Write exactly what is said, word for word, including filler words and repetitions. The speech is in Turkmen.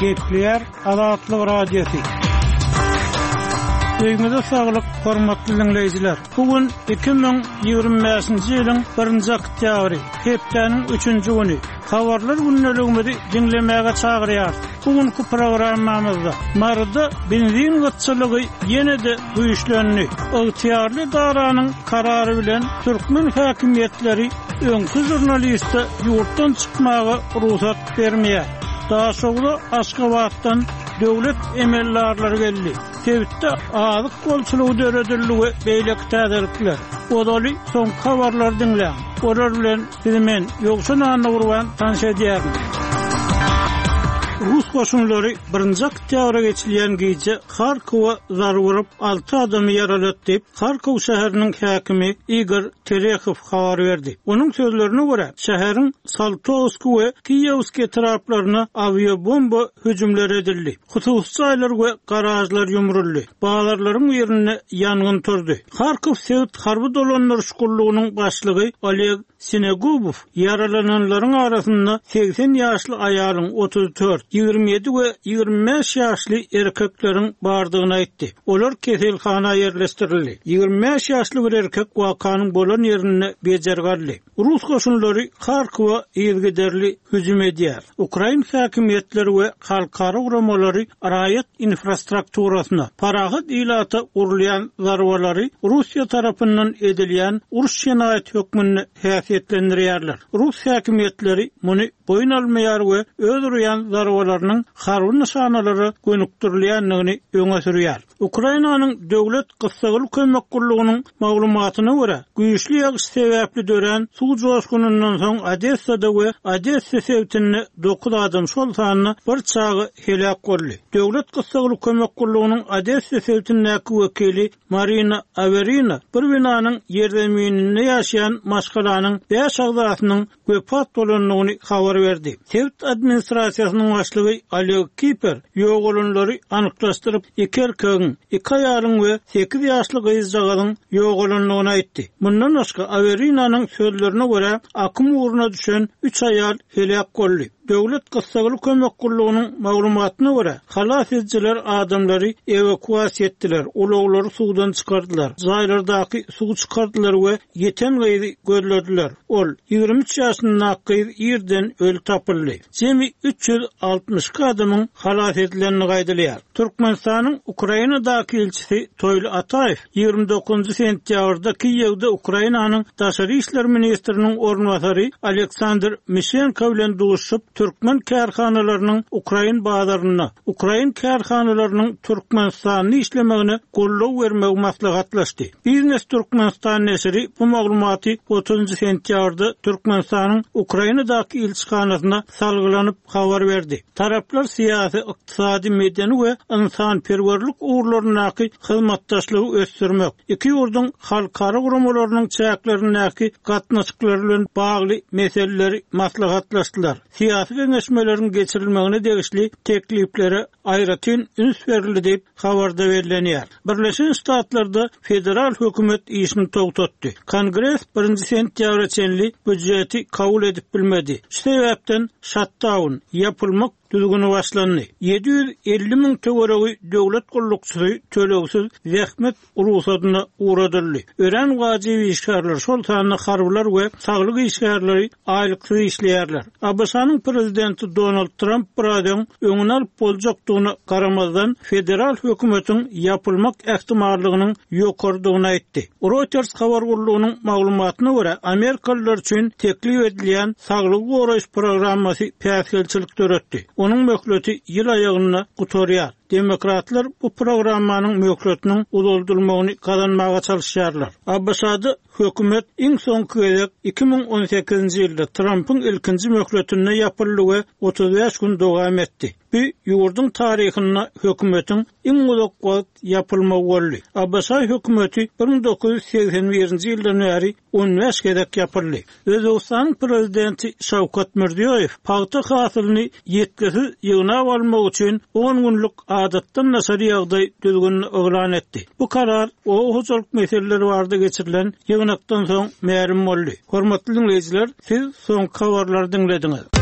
Gepler Azatlyk Radiosu. Öýmede saglyk, hormatly dinleýijiler. Bugün iki bin ýygrimi beşinji ýylyň birinji oktýabry, hepdeniň üçünji güni. Habarlar günneligini dinlemäge çagyrýar. Bugünkü programmamyzda marada benzin gatçylygy ýene-de güýçlenýär. Ygtyýarly daranyň karary bilen türkmen häkimiýetleri öňkü jurnalistde ýurtdan çykmagy ruhsat bermeýär. Daha sonra Aşgabatdan döwlet emellarlary geldi. Tewitde azyk golçylygy dörediligi beýlek täzelikler. Odaly soň habarlar dinleýän. Olar bilen men ýoksa nany urwan tanış edýärim. Rus koşunları birinji oktýabra geçilýän gece Kharkowa zar vurup alty adamy ýaralat diýip Kharkow şäheriniň häkimi Igor Terekhov habar berdi. Onuň sözlerine görä, şäheriň Saltovski we Kiyevski taraplaryna aviabomba hüjümleri edildi. Hususy aýlar we garajlar ýumruldy. Bağlarlaryň ýerine ýangyn turdy. Kharkow Sewit harby dolanlar şukurlygynyň başlygy Oleg Sinegubov yaralananlaryň arasynda seksen ýaşly aýalyň otuz dört, ýygrimi ýedi we ýygrimi beş ýaşly erkekleriň bardygyny aýtdy. Olar keselhana ýerleşdirildi. ýygrimi beş ýaşly bir erkek wakanyň bolan ýerine bejergeldi. Rus goşunlary Kharkowa ýergiderli hüjüm edýär. Ukraina häkimiýetleri we halkara uramalary raýat infrastrukturasyna parahat ilata urulýan zarbalary Russiýa tarapyndan edilýän uruş ýenaýet hökmüni häsiýetlendirýärler. Rus häkimiýetleri muny boyun almaýar we öldürýän zarbalarynyň harby nişanalary gönükdirilýändigini öňe sürýär. Ukrainanyň döwlet gysgaly kömek gurulugynyň maglumatyna görä, güýçli ýagyş sebäpli dören suw joşgunundan soň Odessada we Odessa sewtinde dokuz adam şol sanyny bir çagy helak boldy. Döwlet gysgaly kömek gurulugynyň Odessa sewtindäki wekili Marina Averina bir binanyň ýerdemininde ýaşaýan maşgalanyň beş agdasynyň wepat bolanlygyny habar berdi. Sewt administrasiýasynyň başlygy Oleg Kiper ýoğulunlary anyklaşdyryp iki erkegiň, iki aýalyň we sekiz ýaşly gyzjagadyň ýoğulunlygyny aýtdy. Mundan başga Averinanyň sözlerine görä akym uğruna düşen üç aýal helak boldy. Döwlet gysgaly kömek gurulugynyň maglumatyna görä, halas edjiler adamlary evakuasiýa etdiler, olaglary suwdan çykardylar. Jaýlardaky suw çykardylar we ýeten gyzy gözlediler. Ol ýygrimi üç ýaşly gyz ýerden öl tapyldy. Jemi üç ýüz altymyş adamyň halas edilenini gaýdylýar. Türkmenistanyň Ukrainadaky elçisi Toyl Ataev ýygrimi dokuzunji sentýabrda Kiýewde Ukrainanyň daşary işler ministriniň ornwasary Aleksandr Mishenko bilen duşup Türkmen kärhanalarynyň Ukrain bazarına, Ukrain kärhanalarynyň Türkmenistanyny işlemegine gollaw bermegi maslahatlaşdy. Biznes Türkmenistan nesiri bu maglumaty otuzunji sentýabrda Türkmenistanyň Ukrainadaky elçixanasyna salgylanyp habar berdi. Taraplar siýasy, ykdysady, medeni we insanperwerlik uğurlarynaky hyzmatdaşlygy ösdürmek, iki ýurduň halkara guramalarynyň çäklerindäki gatnaşyklary bilen bagly meseleleri maslahatlaşdylar. Siýasy geňeşmeleriň geçirilmegine degişli tekliplere aýratyn üns berildi diýip habarda berilýär. Birleşen Ştatlarda federal hökümet işini togtatdy. Kongres birinji sentýabra çenli büdjeti kabul edip bilmedi. Şu sebäpden shutdown ýapylmak düzgünü başlandy. yedi ýüz elli miň töweregi döwlet gullukçysy tölegsiz zähmet urusadyna uğradyldy. Ören wajibi işgärler şol sanyny harbylar we saglyk işgärleri aýlyksyz işleýärler. A B S-nyň prezidenti Donald Trump buradan öňüne alyp boljakdygyna garamazdan federal hökümetiň ýapylmak ähtimallygynyň ýokardygyny aýtdy. Reuters habar gurulugynyň maglumatyna görä, Amerikalılar üçin teklip edilýän saglyk goraýyş programmasy päsgelçilik töretdi. Onun möhleti ýyl aýagyna gutarýar. Demokratlar bu programmanyň möhletiniň uzuldurmagyny kazanmaga çalışýarlar. A B S-da hökümet iň soňky gezek iki bin on sekizinji ýylda Trumpyň ilkinji möhletine ýapyldy we otuz beş gün dowam etdi. Bu ýurduň taryhyna hökümetiň iň uzak wagt ýapylmagy boldy. A B S hökümeti bir bin dokuz ýüz seksen birinji ýyldan bäri on beş gezek ýapyldy. Özbekistan prezidenti Şawkat Mirziýoýew paýta hasylyny ýetkisiz ýygnap almak üçin on günlük adatdan nasary ýagdaý düzgünni oglan etdi. Bu karar o huzurluk meseleleri barada geçirilen ýygnakdan soň märim boldy. Hormatly dinleýijiler, siz soňky habarlary dinlediňiz.